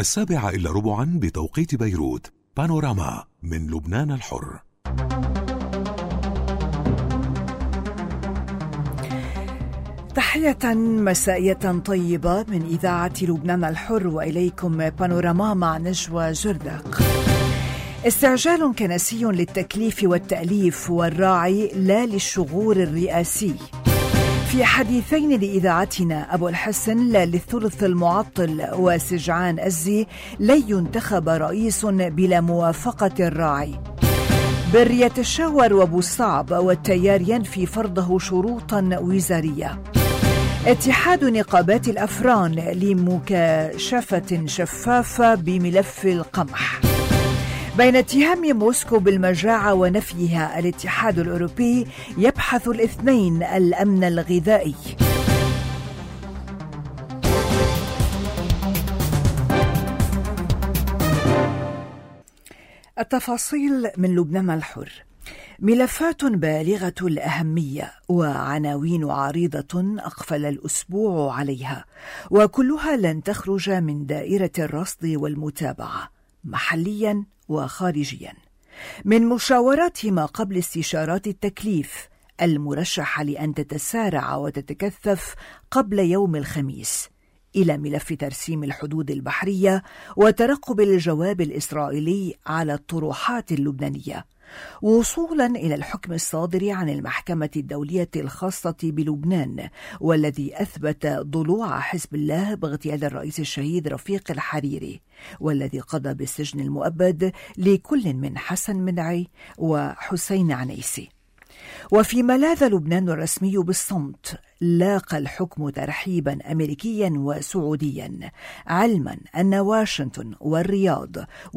7:15 بتوقيت بيروت. بانوراما من لبنان الحر. تحية مسائية طيبة من إذاعة لبنان الحر، وإليكم بانوراما مع نجوى جردق. استعجال كنسي للتكليف والتأليف والراعي لا للشغور الرئاسي. في حديثين لإذاعتنا أبو الحسن لا للثلث المعطل، وسجعان أزي لن ينتخب رئيس بلا موافقة الراعي. بر يتشاور وابو الصعب والتيار ينفي فرضه شروطا وزارية. اتحاد نقابات الأفران لمكاشفة شفافة بملف القمح. بين اتهام موسكو بالمجاعة ونفيها، الاتحاد الأوروبي يبحث الاثنين الأمن الغذائي. التفاصيل من لبنان الحر. ملفات بالغة الأهمية وعناوين عريضة أقفل الأسبوع عليها، وكلها لن تخرج من دائرة الرصد والمتابعة محليا وخارجيا، من مشاورات ما قبل استشارات التكليف المرشحة لأن تتسارع وتتكثف قبل يوم الخميس، إلى ملف ترسيم الحدود البحرية وترقب الجواب الإسرائيلي على الطروحات اللبنانية، وصولا إلى الحكم الصادر عن المحكمة الدولية الخاصة بلبنان، والذي أثبت ضلوع حزب الله باغتيال الرئيس الشهيد رفيق الحريري، والذي قضى بالسجن المؤبد لكل من حسن منعي وحسين عنيسي. وفيما لاذ لبنان الرسمي بالصمت، لاقى الحكم ترحيبا أمريكيا وسعوديا، علما أن واشنطن والرياض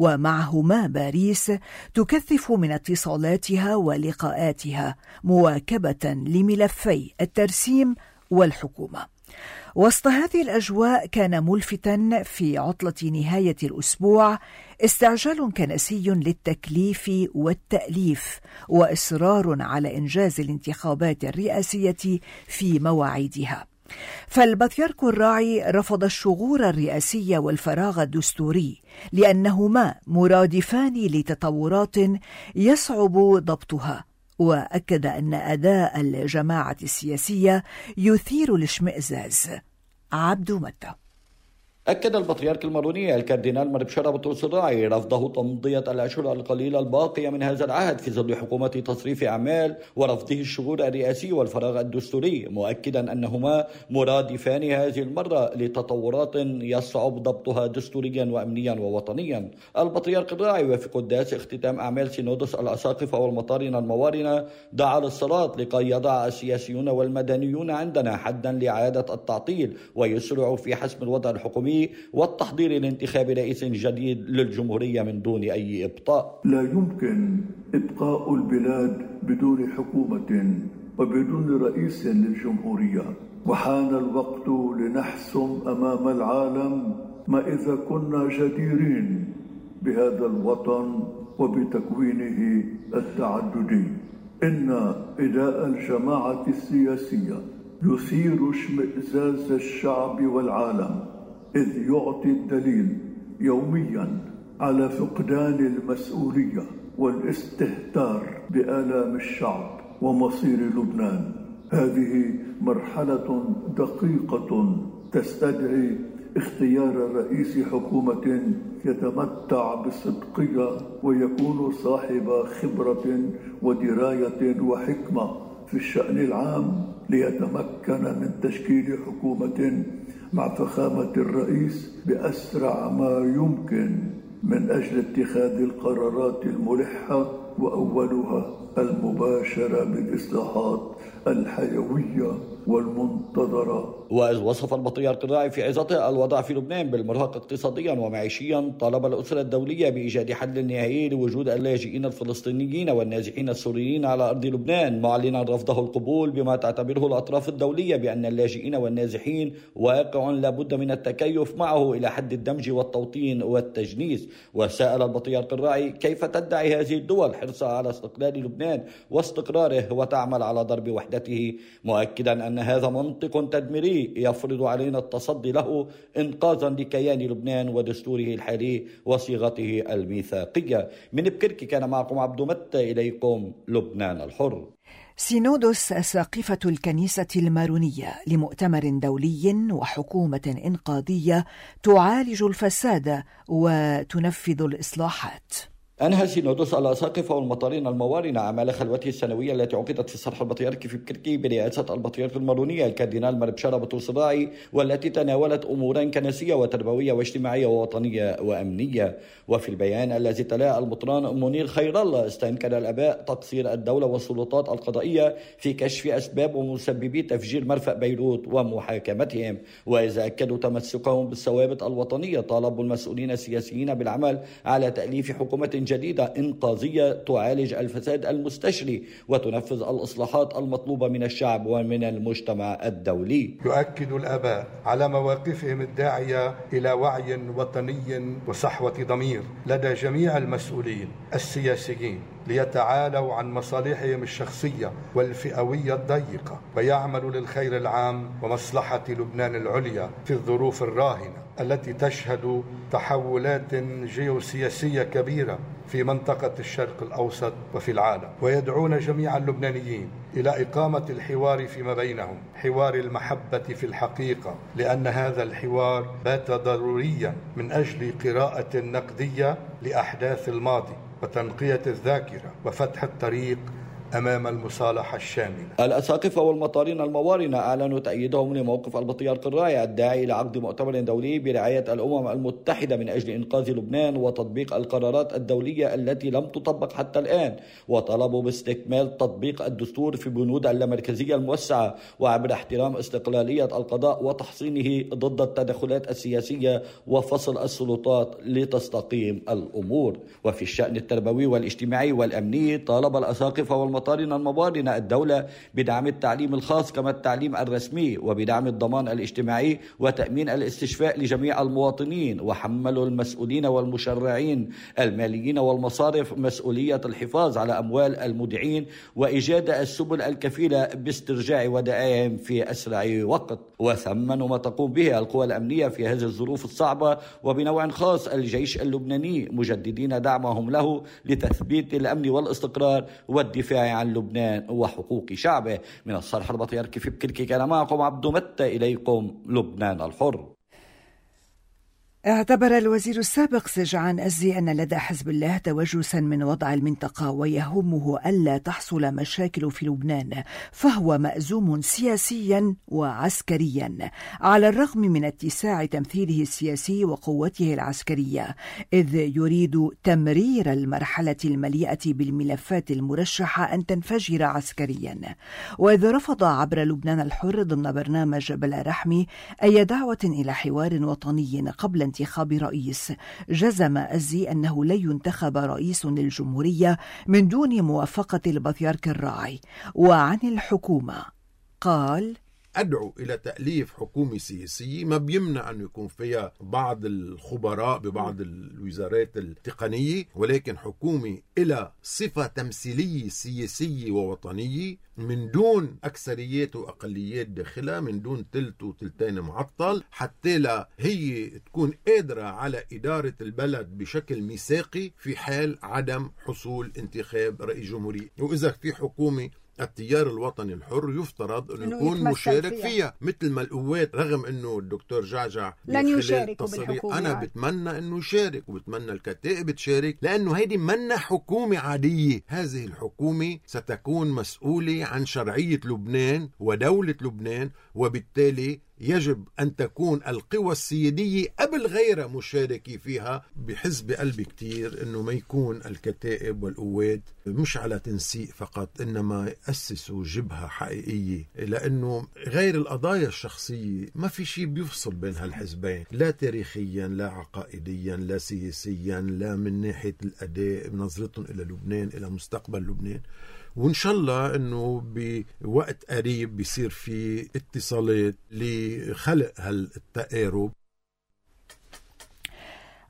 ومعهما باريس تكثف من اتصالاتها ولقاءاتها مواكبة لملفي الترسيم والحكومة. وسط هذه الأجواء كان ملفتا في عطلة نهاية الأسبوع استعجال كنسي للتكليف والتأليف، وإصرار على إنجاز الانتخابات الرئاسية في مواعيدها. فالبطريرك الراعي رفض الشغور الرئاسي والفراغ الدستوري لأنهما مرادفان لتطورات يصعب ضبطها، وأكد أن أداء الجماعة السياسية يثير الاشمئزاز. عبد متى. أكد البطريرك الماروني الكاردينال مربشارة بطرس الراعي رفضه تمضية الأشهر القليلة الباقية من هذا العهد في ظل حكومة تصريف أعمال، ورفضه الشغور الرئاسي والفراغ الدستوري، مؤكدا أنهما مرادفان هذه المرة لتطورات يصعب ضبطها دستوريا وأمنيا ووطنيا. البطريرك الراعي وفي قداس اختتام أعمال سينودس الأساقفة والمطارنة الموارنة دعا للصلاة لكي يضع السياسيون والمدنيون عندنا حدا لإعادة التعطيل، ويسرعوا في حسم الوضع الحكومي والتحضير لانتخاب رئيس جديد للجمهورية من دون أي إبطاء. لا يمكن إبقاء البلاد بدون حكومة وبدون رئيس للجمهورية، وحان الوقت لنحسم أمام العالم ما إذا كنا جديرين بهذا الوطن وبتكوينه التعددي. إن إداء الجماعة السياسية يثير اشمئزاز الشعب والعالم، إذ يعطي الدليل يوميا على فقدان المسؤولية والاستهتار بآلام الشعب ومصير لبنان. هذه مرحلة دقيقة تستدعي اختيار رئيس حكومة يتمتع بالصدقية ويكون صاحب خبرة ودراية وحكمة في الشأن العام، ليتمكن من تشكيل حكومة مع فخامة الرئيس بأسرع ما يمكن من أجل اتخاذ القرارات الملحة، وأولها المباشرة بالإصلاحات الحيوية والمنتظرة. وإذ وصف البطريرك الراعي في عظته الوضع في لبنان بالمرهق اقتصاديا ومعيشيا، طالب الأسرة الدولية بإيجاد حل نهائي لوجود اللاجئين الفلسطينيين والنازحين السوريين على أرض لبنان، معلنا رفضه القبول بما تعتبره الأطراف الدولية بأن اللاجئين والنازحين واقع لابد من التكيف معه إلى حد الدمج والتوطين والتجنيس. وسأل البطريرك الراعي كيف تدعي هذه الدول حرصها على استقلال لبنان واستقراره وتعمل على ضرب وحدته، مؤكدا أن هذا منطق تدميري يفرض علينا التصدي له إنقاذا لكيان لبنان ودستوره الحالي وصيغته الميثاقية. من بكركي كان معكم عبد متى، إليكم لبنان الحر. سينودوس أساقفة الكنيسة المارونية لمؤتمر دولي وحكومة إنقاذية تعالج الفساد وتنفذ الإصلاحات. أنهى سينودوس الأساقفة والمطارين الموارنة أعمال خلوته السنوية التي عقدت في الصرح البطريركي في بكركي برئاسة البطريرك المارونية الكاردينال مربشارة بطرس راعي، والتي تناولت أمورا كنسية وتربوية واجتماعية ووطنية وأمنية. وفي البيان الذي تلاه المطران منير خير الله استنكر الآباء تقصير الدولة والسلطات القضائية في كشف أسباب ومسببي تفجير مرفأ بيروت ومحاكمتهم، وإذا أكدوا تمسكهم بالثوابت الوطنية طالبوا المسؤولين السياسيين بالعمل على تأليف حكومة جديدة إنقاذية تعالج الفساد المستشري وتنفذ الإصلاحات المطلوبة من الشعب ومن المجتمع الدولي. يؤكد الآباء على مواقفهم الداعية إلى وعي وطني وصحوة ضمير لدى جميع المسؤولين السياسيين ليتعالوا عن مصالحهم الشخصية والفئوية الضيقة ويعملوا للخير العام ومصلحة لبنان العليا في الظروف الراهنة التي تشهد تحولات جيوسياسية كبيرة في منطقة الشرق الأوسط وفي العالم، ويدعون جميع اللبنانيين إلى إقامة الحوار فيما بينهم، حوار المحبة في الحقيقة، لأن هذا الحوار بات ضروريا من أجل قراءة نقدية لأحداث الماضي وتنقية الذاكرة وفتح الطريق أمام المصالحة الشاملة. الأساقفة والمطارين الموارنة أعلنوا تأييدهم لموقف البطريرك الراعي الداعي إلى عقد مؤتمر دولي برعاية الأمم المتحدة من أجل إنقاذ لبنان وتطبيق القرارات الدولية التي لم تطبق حتى الآن، وطلبوا باستكمال تطبيق الدستور في بنود اللامركزية الموسعة وعبر احترام استقلالية القضاء وتحصينه ضد التدخلات السياسية وفصل السلطات لتستقيم الأمور. وفي الشأن التربوي والاجتماعي والأمني طالب الأساقفة والمطارين الموارنة الدولة بدعم التعليم الخاص كما التعليم الرسمي وبدعم الضمان الاجتماعي وتأمين الاستشفاء لجميع المواطنين، وحملوا المسؤولين والمشرعين الماليين والمصارف مسؤولية الحفاظ على أموال المودعين وإيجاد السبل الكفيلة باسترجاع ودائعهم في أسرع وقت. وثمنوا ما تقوم به القوى الأمنية في هذه الظروف الصعبة وبنوع خاص الجيش اللبناني، مجددين دعمهم له لتثبيت الأمن والاستقرار والدفاع عن لبنان وحقوق شعبه. من الصرح البطريركي في بكركي كان معكم عبد متى، إليكم لبنان الحر. اعتبر الوزير السابق سجعان أزي أن لدى حزب الله توجسا من وضع المنطقة ويهمه ألا تحصل مشاكل في لبنان، فهو مأزوم سياسيا وعسكريا على الرغم من اتساع تمثيله السياسي وقوته العسكرية، إذ يريد تمرير المرحلة المليئة بالملفات المرشحة أن تنفجر عسكريا. وإذ رفض عبر لبنان الحر ضمن برنامج بلا رحمي أي دعوة إلى حوار وطني قبل انتخاب رئيس، جزم أزي أنه لن ينتخب رئيس للجمهورية من دون موافقة البطريرك الراعي. وعن الحكومة قال: أدعو إلى تأليف حكومة سياسية ما بيمنع أن يكون فيها بعض الخبراء ببعض الوزارات التقنية، ولكن حكومة إلى صفة تمثيلية سياسية ووطنية من دون أكثريات وأقليات داخلها، من دون تلت وتلتين معطل، حتى لا هي تكون قادرة على إدارة البلد بشكل ميثاقي في حال عدم حصول انتخاب رئيس جمهورية. وإذا في حكومة التيار الوطني الحر يفترض أنه يكون مشارك فيها مثل ما القوات، رغم أنه الدكتور جعجع لن يشاركوا بالحكومة. أنا بتمنى أنه يشارك وبتمنى الكتائب تشارك، لأنه هيدي منا حكومة عادية. هذه الحكومة ستكون مسؤولة عن شرعية لبنان ودولة لبنان، وبالتالي يجب أن تكون القوى السيادية قبل غيرها مشاركة فيها. بحس بقلبي كتير أنه ما يكون الكتائب والقوات مش على تنسيق فقط، إنما يأسسوا جبهة حقيقية، لأنه غير القضايا الشخصية ما في شيء بيفصل بين هالحزبين، لا تاريخيا لا عقائديا لا سياسيا لا من ناحية الأداء بنظرتهم إلى لبنان إلى مستقبل لبنان. وإن شاء الله أنه بوقت قريب بيصير في اتصالات لخلق هالتقارب.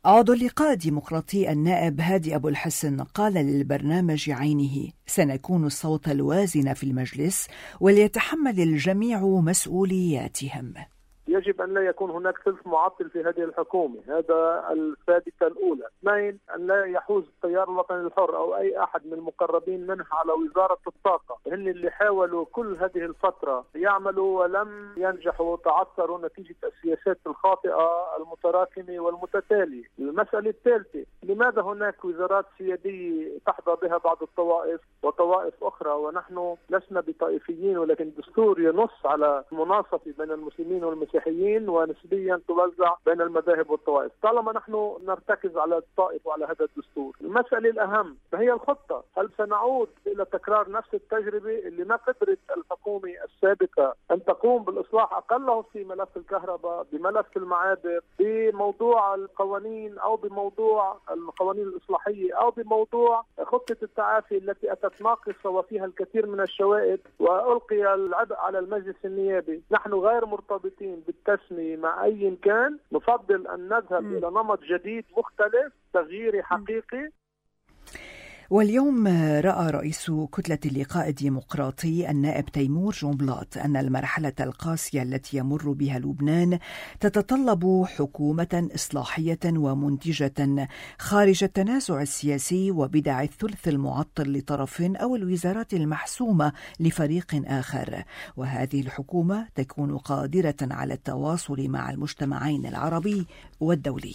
عضو اللقاء الديمقراطي النائب هادي أبو الحسن قال للبرنامج عينه: سنكون الصوت الوازن في المجلس وليتحمل الجميع مسؤولياتهم. يجب أن لا يكون هناك ثلث معطل في هذه الحكومة، هذا الثابتة الأولى. اثنين، أن لا يحوز التيار الوطني الحر أو أي أحد من المقربين منه على وزارة الطاقة. هن اللي حاولوا كل هذه الفترة يعملوا ولم ينجحوا، تعثروا نتيجة السياسات الخاطئة المتراكمة والمتتالية. المسألة الثالثة، لماذا هناك وزارات سيادية تحظى بها بعض الطوائف وطوائف أخرى، ونحن لسنا بطائفيين، ولكن الدستور ينص على مناصفة بين المسلمين والمسيحيين ونسبيا توزع بين المذاهب والطوائف. طالما نحن نرتكز على الطائف وعلى هذا الدستور، المسألة الأهم فهي الخطة. هل سنعود إلى تكرار نفس التجربة اللي ما قدرت الحكومة السابقة أن تقوم بالإصلاح أقله في ملف الكهرباء، بملف المعابر، بموضوع القوانين أو بموضوع القوانين الإصلاحية أو بموضوع خطة التعافي التي أتت ناقصة وفيها الكثير من الشوائب وألقي العبء على المجلس النيابي؟ نحن غير مرتبطين بالتسمية مع أي كان، نفضل أن نذهب إلى نمط جديد مختلف، تغييري حقيقي. واليوم رأى رئيس كتلة اللقاء الديمقراطي النائب تيمور جنبلاط أن المرحلة القاسية التي يمر بها لبنان تتطلب حكومة إصلاحية ومنتجة خارج التنازع السياسي وبدع الثلث المعطل لطرف أو الوزارات المحسومة لفريق آخر، وهذه الحكومة تكون قادرة على التواصل مع المجتمعين العربي والدولي.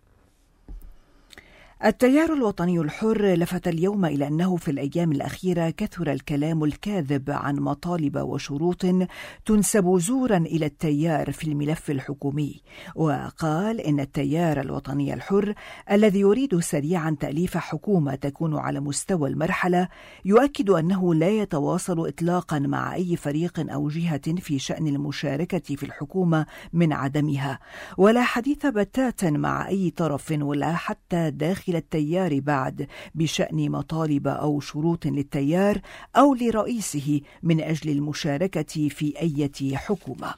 التيار الوطني الحر لفت اليوم إلى أنه في الأيام الأخيرة كثر الكلام الكاذب عن مطالب وشروط تنسب زورا إلى التيار في الملف الحكومي، وقال إن التيار الوطني الحر الذي يريد سريعا تأليف حكومة تكون على مستوى المرحلة يؤكد أنه لا يتواصل إطلاقا مع أي فريق أو جهة في شأن المشاركة في الحكومة من عدمها، ولا حديث بتاتا مع أي طرف ولا حتى داخل التيار بعد بشأن مطالب أو شروط للتيار أو لرئيسه من أجل المشاركة في أي حكومة.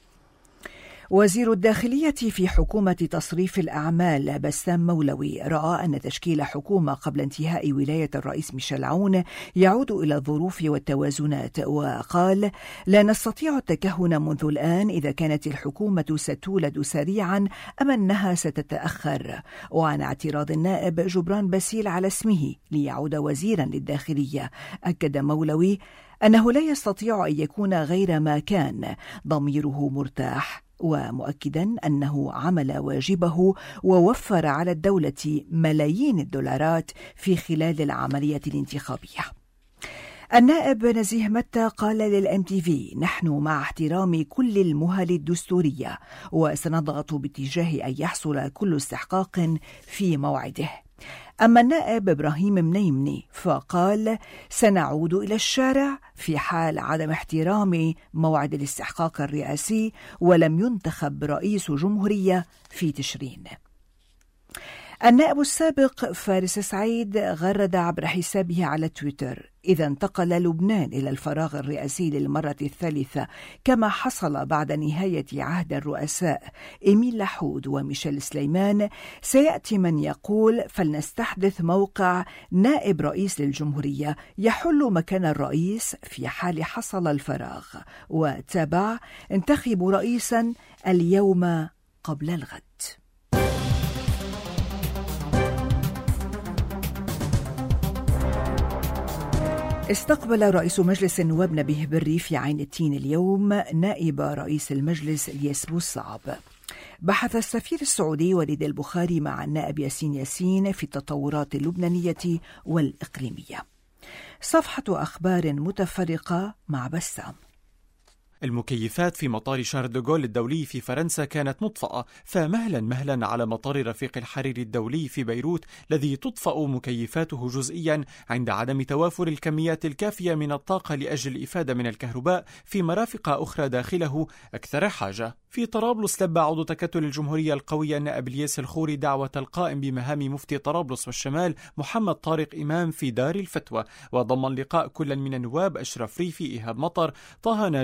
وزير الداخلية في حكومة تصريف الأعمال بسام مولوي رأى أن تشكيل حكومة قبل انتهاء ولاية الرئيس ميشيل عون يعود إلى الظروف والتوازنات، وقال: لا نستطيع التكهن منذ الآن إذا كانت الحكومة ستولد سريعا أم أنها ستتأخر. وعن اعتراض النائب جبران باسيل على اسمه ليعود وزيرا للداخلية، أكد مولوي أنه لا يستطيع أن يكون غير ما كان، ضميره مرتاح، ومؤكدا أنه عمل واجبه ووفر على الدولة ملايين الدولارات في خلال العملية الانتخابية. النائب نزيه متى قال للMTV: نحن مع احترام كل المهل الدستورية وسنضغط باتجاه أن يحصل كل استحقاق في موعده. أما النائب إبراهيم منيمني فقال: سنعود إلى الشارع في حال عدم احترام موعد الاستحقاق الرئاسي ولم ينتخب رئيس جمهورية في تشرين. النائب السابق فارس سعيد غرد عبر حسابه على تويتر: إذا انتقل لبنان إلى الفراغ الرئاسي للمرة الثالثة كما حصل بعد نهاية عهد الرؤساء إيميل لحود وميشيل سليمان، سيأتي من يقول فلنستحدث موقع نائب رئيس للجمهورية يحل مكان الرئيس في حال حصل الفراغ. وتابع: انتخبوا رئيسا اليوم قبل الغد. استقبل رئيس مجلس النواب نبيه بري في عين التين اليوم نائب رئيس المجلس الياس بوصعب. بحث السفير السعودي وليد البخاري مع النائب ياسين في التطورات اللبنانية والإقليمية. صفحة أخبار متفرقة مع بسام. المكيفات في مطار شارل دوغول الدولي في فرنسا كانت مطفأة، فمهلا على مطار رفيق الحريري الدولي في بيروت الذي تطفأ مكيفاته جزئيا عند عدم توافر الكميات الكافية من الطاقة لأجل الإفادة من الكهرباء في مرافق أخرى داخله أكثر حاجة. في طرابلس لبى عضو تكتل الجمهورية القوية النائب الياس الخوري دعوة القائم بمهام مفتي طرابلس والشمال محمد طارق إمام في دار الفتوى، وضم اللقاء كل من النواب أشرف ريفي، إيهاب مطر، طه ناجي، جميل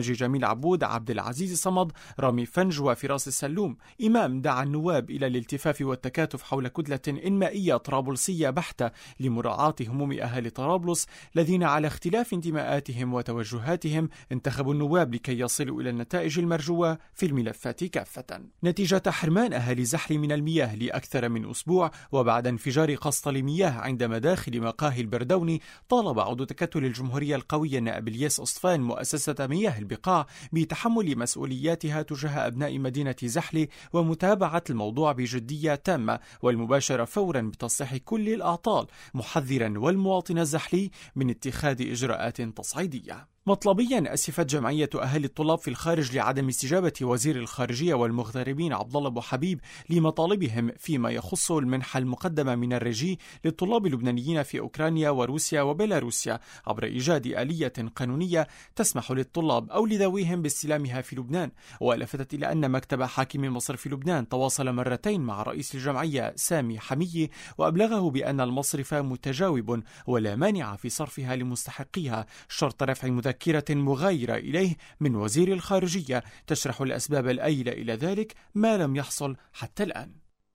العبود، عبد العزيز صمد، رامي فنج وفراس السلوم. إمام دعا النواب إلى الالتفاف والتكاتف حول كتلة إنمائية طرابلسية بحتة لمراعاة هموم أهالي طرابلس الذين على اختلاف انتماءاتهم وتوجهاتهم انتخبوا النواب لكي يصلوا إلى النتائج المرجوة في الملفات كافة. نتيجة حرمان أهالي زحل من المياه لأكثر من أسبوع وبعد انفجار قسطل مياه عند مداخل مقاهي البردوني، طالب عضو تكتل الجمهورية القوية النائب الياس أصطفان مؤسسة مياه البقاع بتحمل مسؤولياتها تجاه أبناء مدينة زحل ومتابعة الموضوع بجدية تامة والمباشرة فورا بتصحيح كل الأعطال، محذرا والمواطن الزحلي من اتخاذ إجراءات تصعيدية. مطلبيا أسفت جمعية أهالي الطلاب في الخارج لعدم استجابة وزير الخارجية والمغتربين عبد الله أبو حبيب لمطالبهم فيما يخص المنحة المقدمة من الرجي للطلاب اللبنانيين في أوكرانيا وروسيا وبيلاروسيا عبر إيجاد آلية قانونية تسمح للطلاب أو لذويهم باستلامها في لبنان. ولفتت إلى أن مكتب حاكم مصر في لبنان تواصل مرتين مع رئيس الجمعية سامي حمية وأبلغه بأن المصرف متجاوب ولا مانع في صرفها لمستحقيها شرط رفع مذكرة مغايرة إليه من وزير الخارجية تشرح الأسباب الآيلة إلى ذلك ما لم يحصل حتى الآن.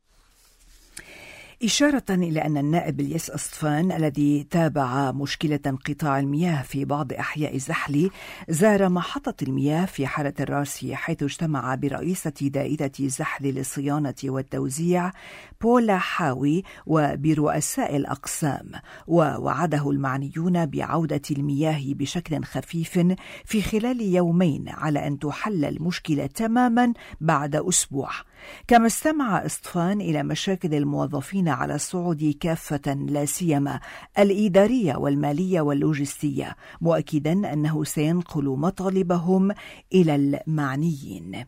إشارة إلى أن النائب الياس أصطفان الذي تابع مشكلة انقطاع المياه في بعض أحياء زحل زار محطة المياه في حارة الراسية، حيث اجتمع برئيسة دائرة زحل للصيانة والتوزيع بولا حاوي وبرؤساء الأقسام، ووعده المعنيون بعودة المياه بشكل خفيف في خلال يومين على أن تحل المشكلة تماما بعد أسبوع. كما استمع أصطفان إلى مشاكل الموظفين على الصعود كافة لا سيما الإدارية والمالية واللوجستية، مؤكدا أنه سينقل مطالبهم إلى المعنيين.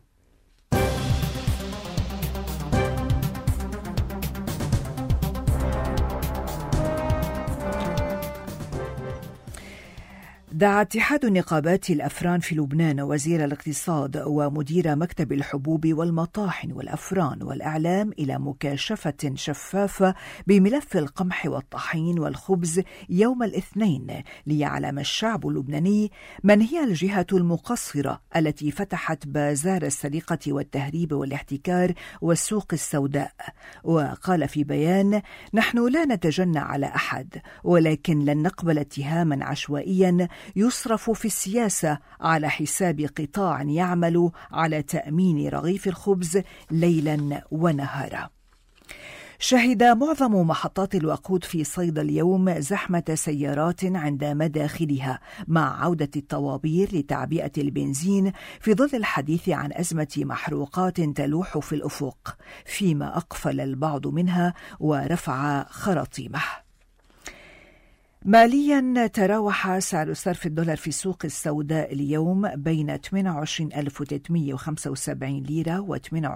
دعا اتحاد نقابات الأفران في لبنان وزير الاقتصاد ومدير مكتب الحبوب والمطاحن والأفران والإعلام إلى مكاشفة شفافة بملف القمح والطحين والخبز يوم الاثنين، ليعلم الشعب اللبناني من هي الجهة المقصرة التي فتحت بازار السرقة والتهريب والاحتكار والسوق السوداء. وقال في بيان: نحن لا نتجنى على أحد، ولكن لن نقبل اتهاما عشوائيا يصرف في السياسة على حساب قطاع يعمل على تأمين رغيف الخبز ليلا ونهارا. شهد معظم محطات الوقود في صيدا اليوم زحمة سيارات عند مداخلها مع عودة الطوابير لتعبئة البنزين في ظل الحديث عن أزمة محروقات تلوح في الأفق، فيما أقفل البعض منها ورفع خراطيمه. ماليا تراوح سعر صرف الدولار في السوق السوداء اليوم بين 28,375 ليرة و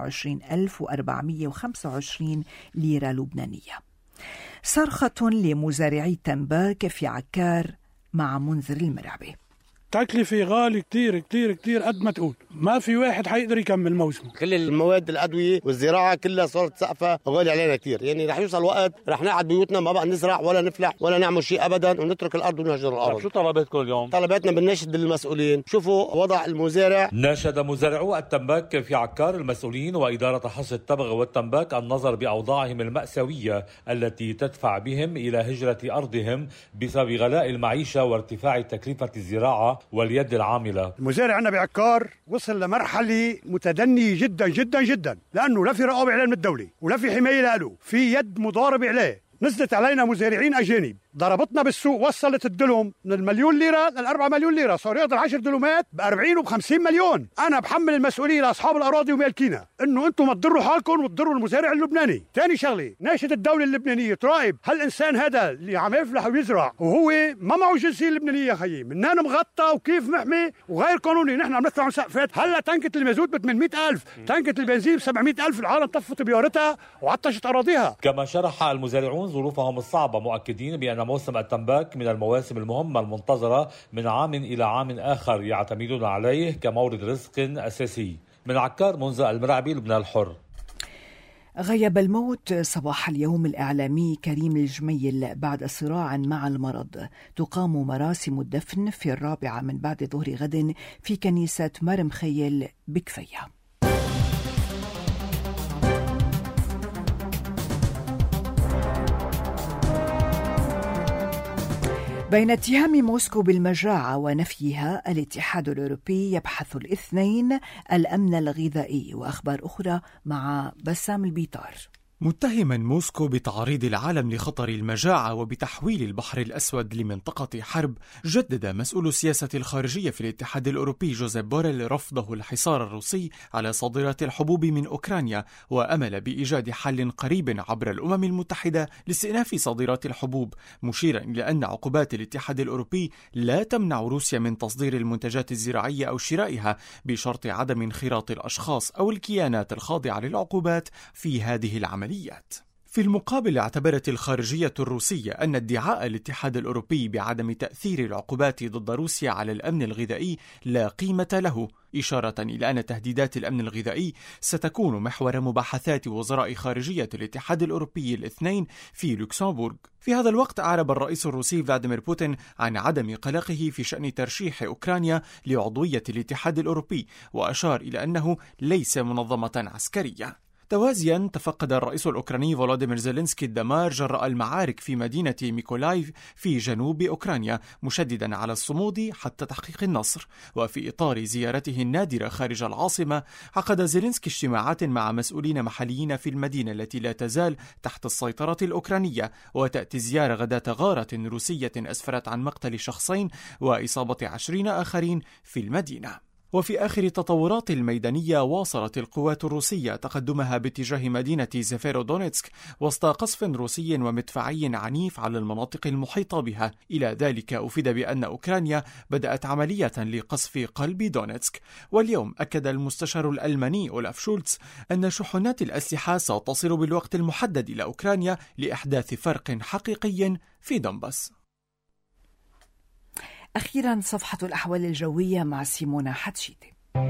28,425 ليرة لبنانية. صرخة لمزارعي التنباك في عكار مع منذر المرعبي. تكلفة غالي كتير كتير كتير قد ما تقول، ما في واحد حيقدر يكمل موسمه. كل المواد الأدوية والزراعة كلها صارت سقفة غالي علينا كتير، يعني رح يوصل وقت رح نقعد بيوتنا ما بقى نزرع ولا نفلح ولا نعمل شيء أبدا ونترك الأرض ونهجر الأرض. شو طلباتكم اليوم؟ طلباتنا بنناشد المسؤولين شوفوا وضع المزارع. ناشد مزارعو التنباك في عكار المسؤولين وإدارة حصد التبغ والتنباك النظر بأوضاعهم المأساوية التي تدفع بهم إلى هجرة أرضهم بسبب غلاء المعيشة وارتفاع تكلفة الزراعة واليد العاملة. المزارع عندنا بعكار وصل لمرحلة متدنية جدا جدا جدا، لأنه لا في رقابة عليه من الدولة ولا في حماية له، في يد مضاربة عليه. نزلت علينا مزارعين أجانب، ضربتنا بالسوق، وصلت الدلم من 1,000,000 ليرة ل4 مليون ليرة، صار يقدر 10 دلومات ب40 وب50 مليون. أنا بحمل المسؤولية لأصحاب الأراضي ومالكينا إنه أنتم ما تضروا حالكم وتضروا المزارع اللبناني. ثاني شغلة، ناشد الدولة اللبنانية تراقب هالإنسان هذا اللي عم يفلح ويزرع وهو ما معه جنسية لبنانية خيي، منان مغطى وكيف محمي وغير قانوني. نحن عم ندفع عن سقفات. هلا تنكة المازوت ب 800,000، تنكة البنزين ب 700,000. العالم طفت بيارتها وعطشت أراضيها. كما شرح المزارعون ظروفهم الصعبة، مؤكدين بأن موسم التنباك من المواسم المهمة المنتظرة من عام إلى عام آخر يعتمدون عليه كمورد رزق أساسي. من عكار منذر المرعبي، لبنان الحر. غيب الموت صباح اليوم الإعلامي كريم الجميل بعد صراع مع المرض. تقام مراسم الدفن في 4 من بعد ظهر غد في كنيسة مرمخيل بكفية. بين اتهام موسكو بالمجاعة ونفيها، الاتحاد الأوروبي يبحث الاثنين الأمن الغذائي. وأخبار أخرى مع بسام البيطار. متهما موسكو بتعريض العالم لخطر المجاعة وبتحويل البحر الأسود لمنطقة حرب، جدد مسؤول السياسة الخارجية في الاتحاد الأوروبي جوزيب بوريل رفضه الحصار الروسي على صادرات الحبوب من أوكرانيا، وأمل بإيجاد حل قريب عبر الأمم المتحدة لاستئناف صادرات الحبوب، مشيرا إلى أن عقوبات الاتحاد الأوروبي لا تمنع روسيا من تصدير المنتجات الزراعية أو شرائها، بشرط عدم انخراط الأشخاص أو الكيانات الخاضعة للعقوبات في هذه العمليات. في المقابل، اعتبرت الخارجية الروسية أن ادعاء الاتحاد الأوروبي بعدم تأثير العقوبات ضد روسيا على الأمن الغذائي لا قيمة له، إشارة إلى أن تهديدات الأمن الغذائي ستكون محور مباحثات وزراء خارجية الاتحاد الأوروبي الاثنين في لوكسمبورغ. في هذا الوقت أعرب الرئيس الروسي فلاديمير بوتين عن عدم قلقه في شأن ترشيح أوكرانيا لعضوية الاتحاد الأوروبي، وأشار إلى أنه ليس منظمة عسكرية. توازيا، تفقد الرئيس الأوكراني فولوديمير زيلينسكي الدمار جراء المعارك في مدينة ميكولايف في جنوب أوكرانيا، مشددا على الصمود حتى تحقيق النصر. وفي إطار زيارته النادرة خارج العاصمة، عقد زيلينسكي اجتماعات مع مسؤولين محليين في المدينة التي لا تزال تحت السيطرة الأوكرانية. وتأتي الزيارة غداة غارة روسية أسفرت عن مقتل شخصين وإصابة 20 آخرين في المدينة. وفي آخر التطورات الميدانية، واصلت القوات الروسية تقدمها باتجاه مدينة سيفيرودونيتسك وسط قصف روسي ومدفعي عنيف على المناطق المحيطة بها. إلى ذلك أفيد بأن أوكرانيا بدأت عملية لقصف قلب دونيتسك. واليوم أكد المستشار الألماني أولاف شولتز أن شحنات الأسلحة ستصل بالوقت المحدد إلى أوكرانيا لإحداث فرق حقيقي في دونباس. أخيرا صفحة الأحوال الجوية مع سيمونا حتشيتي.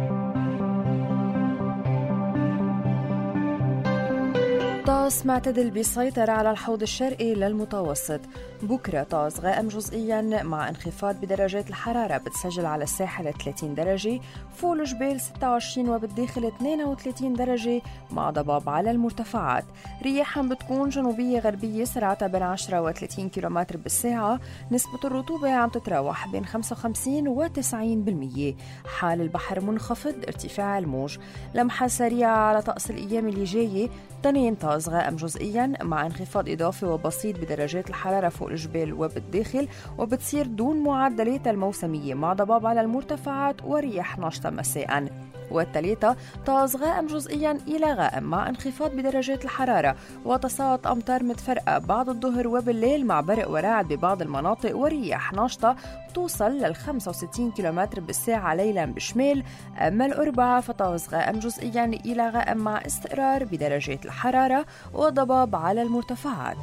طقس معتدل بيسيطر على الحوض الشرقي للمتوسط. بكرة طقس غائم جزئيا مع انخفاض بدرجات الحرارة، بتسجل على الساحل 30 درجة، فوق الجبال 26 وبالداخل 32 درجة مع ضباب على المرتفعات. رياح بتكون جنوبية غربية سرعتها بين 10 و 30 كيلومتر بالساعة. نسبة الرطوبة عم تتراوح بين 55 و 90%. حال البحر منخفض، ارتفاع الموج. لمحة سريعة على طقس الأيام اللي جاية. تنين طقس غائم جزئيا مع انخفاض إضافي وبسيط بدرجات الحرارة فوق الجبال وبالداخل، وبتصير دون معدلات الموسمية مع ضباب على المرتفعات ورياح نشطة مساء. والثلاثة طقس غائم جزئيا إلى غائم مع انخفاض بدرجات الحرارة وتساقط أمطار متفرقة بعد الظهر وبالليل مع برق ورعد ببعض المناطق ورياح نشطة توصل لل 65 كيلومتر بالساعة ليلا بشمال. أما الأربعاء فطقس غائم جزئيا إلى غائم مع استقرار بدرجات الحرارة وضباب على المرتفعات.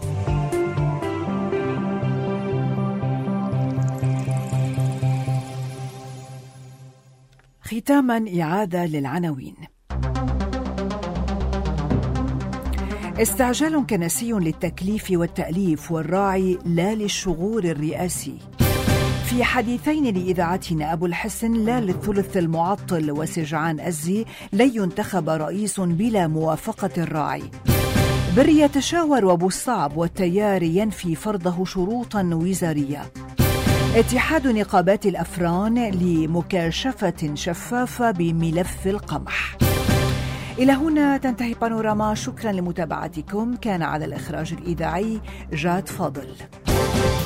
ختاما إعادة للعناوين. استعجال كنسي للتكليف والتأليف والراعي لا للشغور الرئاسي. في حديثين لإذاعتنا أبو الحسن لا للثلث المعطل، وسجعان أزي لن ينتخب رئيس بلا موافقة الراعي. بر يتشاور وابو الصعب والتيار ينفي فرضه شروطا وزارية. اتحاد نقابات الأفران لمكاشفة شفافة بملف القمح. إلى هنا تنتهي بانوراما. شكرا لمتابعتكم. كان على الإخراج الإذاعي جاد فاضل.